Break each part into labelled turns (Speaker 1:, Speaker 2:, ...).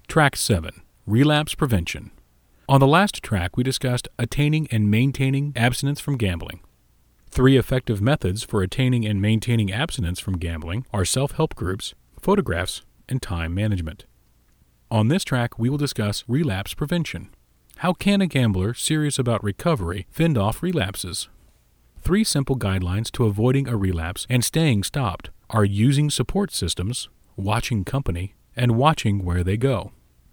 Speaker 1: Track 7. Relapse Prevention. On the last track, we discussed attaining and maintaining abstinence from gambling. 3 effective methods for attaining and maintaining abstinence from gambling are self-help groups, photographs, and time management. On this track, we will discuss relapse prevention. How can a gambler serious about recovery fend off relapses? 3 simple guidelines to avoiding a relapse and staying stopped are using support systems, watching company, and watching where they go.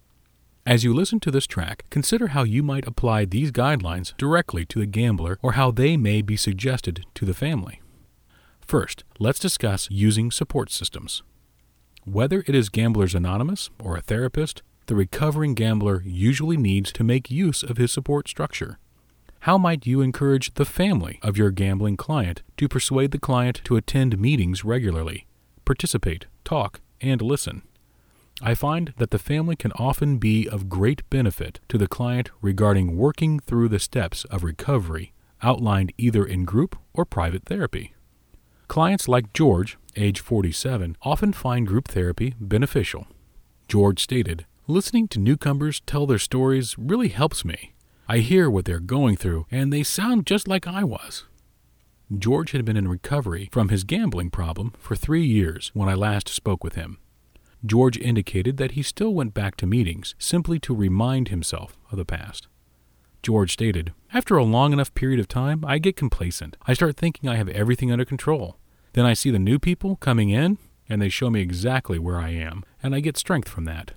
Speaker 1: As you listen to this track, consider how you might apply these guidelines directly to the gambler or how they may be suggested to the family. First, let's discuss using support systems. Whether it is Gamblers Anonymous or a therapist, the recovering gambler usually needs to make use of his support structure. How might you encourage the family of your gambling client to persuade the client to attend meetings regularly, participate, talk, and listen? I find that the family can often be of great benefit to the client regarding working through the steps of recovery outlined either in group or private therapy. Clients like George, age 47, often find group therapy beneficial. George stated, "Listening to newcomers tell their stories really helps me. I hear what they're going through, and they sound just like I was." George had been in recovery from his gambling problem for 3 years when I last spoke with him. George indicated that he still went back to meetings simply to remind himself of the past. George stated, "After a long enough period of time, I get complacent. I start thinking I have everything under control. Then I see the new people coming in, and they show me exactly where I am, and I get strength from that."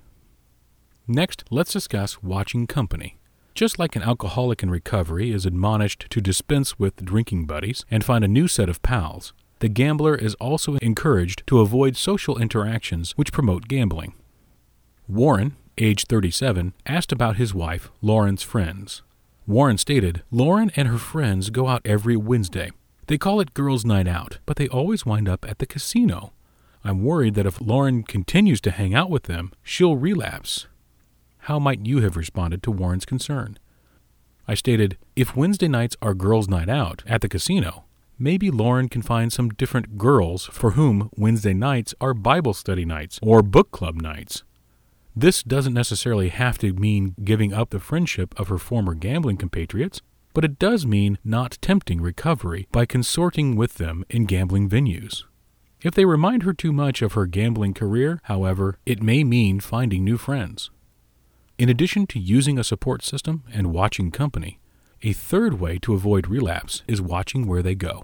Speaker 1: Next, let's discuss watching company. Just like an alcoholic in recovery is admonished to dispense with drinking buddies and find a new set of pals, the gambler is also encouraged to avoid social interactions which promote gambling. Warren, age 37, asked about his wife, Lauren's friends. Warren stated, "Lauren and her friends go out every Wednesday. They call it girls' night out, but they always wind up at the casino. I'm worried that if Lauren continues to hang out with them, she'll relapse." How might you have responded to Warren's concern? I stated, "If Wednesday nights are girls' night out at the casino, maybe Lauren can find some different girls for whom Wednesday nights are Bible study nights or book club nights. This doesn't necessarily have to mean giving up the friendship of her former gambling compatriots, but it does mean not tempting recovery by consorting with them in gambling venues. If they remind her too much of her gambling career, however, it may mean finding new friends." In addition to using a support system and watching company, a third way to avoid relapse is watching where they go.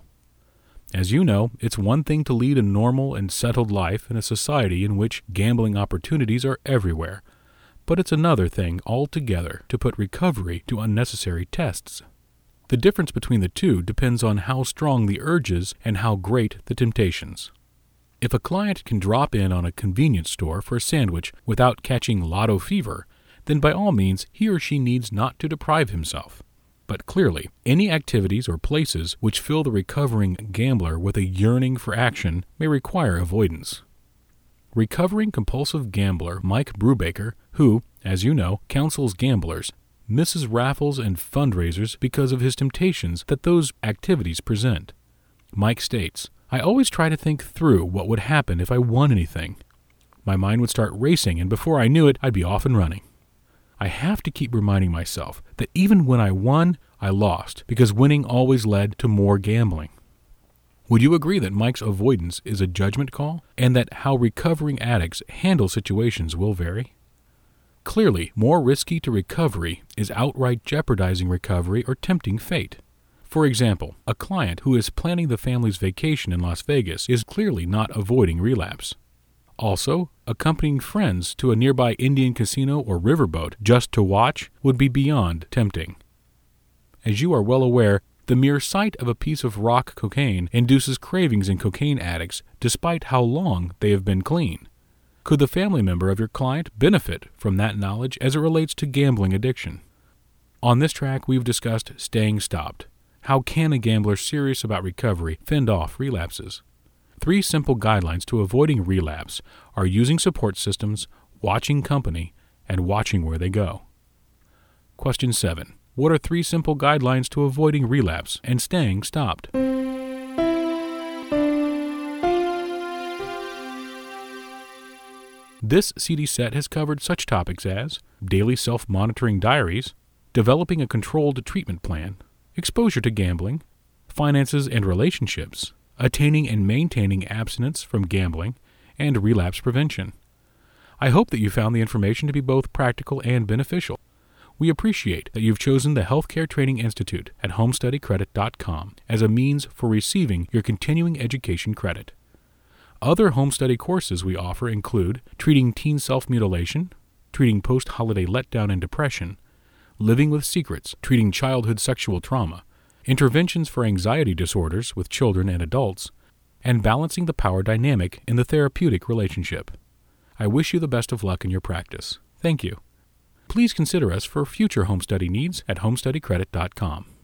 Speaker 1: As you know, it's one thing to lead a normal and settled life in a society in which gambling opportunities are everywhere, but it's another thing altogether to put recovery to unnecessary tests. The difference between the two depends on how strong the urges and how great the temptations. If a client can drop in on a convenience store for a sandwich without catching lotto fever, then by all means he or she needs not to deprive himself. But clearly, any activities or places which fill the recovering gambler with a yearning for action may require avoidance. Recovering compulsive gambler Mike Brubaker, who, as you know, counsels gamblers, misses raffles and fundraisers because of his temptations that those activities present. Mike states, "I always try to think through what would happen if I won anything. My mind would start racing, and before I knew it, I'd be off and running. I have to keep reminding myself that even when I won, I lost, because winning always led to more gambling." Would you agree that Mike's avoidance is a judgment call, and that how recovering addicts handle situations will vary? Clearly, more risky to recovery is outright jeopardizing recovery or tempting fate. For example, a client who is planning the family's vacation in Las Vegas is clearly not avoiding relapse. Also, accompanying friends to a nearby Indian casino or riverboat just to watch would be beyond tempting. As you are well aware, the mere sight of a piece of rock cocaine induces cravings in cocaine addicts despite how long they have been clean. Could the family member of your client benefit from that knowledge as it relates to gambling addiction? On this track, we've discussed staying stopped. How can a gambler serious about recovery fend off relapses? 3 simple guidelines to avoiding relapse are using support systems, watching company, and watching where they go. Question 7. What are 3 simple guidelines to avoiding relapse and staying stopped? This CD set has covered such topics as daily self-monitoring diaries, developing a controlled treatment plan, exposure to gambling, finances and relationships, attaining and maintaining abstinence from gambling, and relapse prevention. I hope that you found the information to be both practical and beneficial. We appreciate that you've chosen the Healthcare Training Institute at HomeStudyCredit.com as a means for receiving your continuing education credit. Other home study courses we offer include treating teen self-mutilation, treating post-holiday letdown and depression, living with secrets, treating childhood sexual trauma, interventions for anxiety disorders with children and adults, and balancing the power dynamic in the therapeutic relationship. I wish you the best of luck in your practice. Thank you. Please consider us for future home study needs at HomeStudyCredit.com.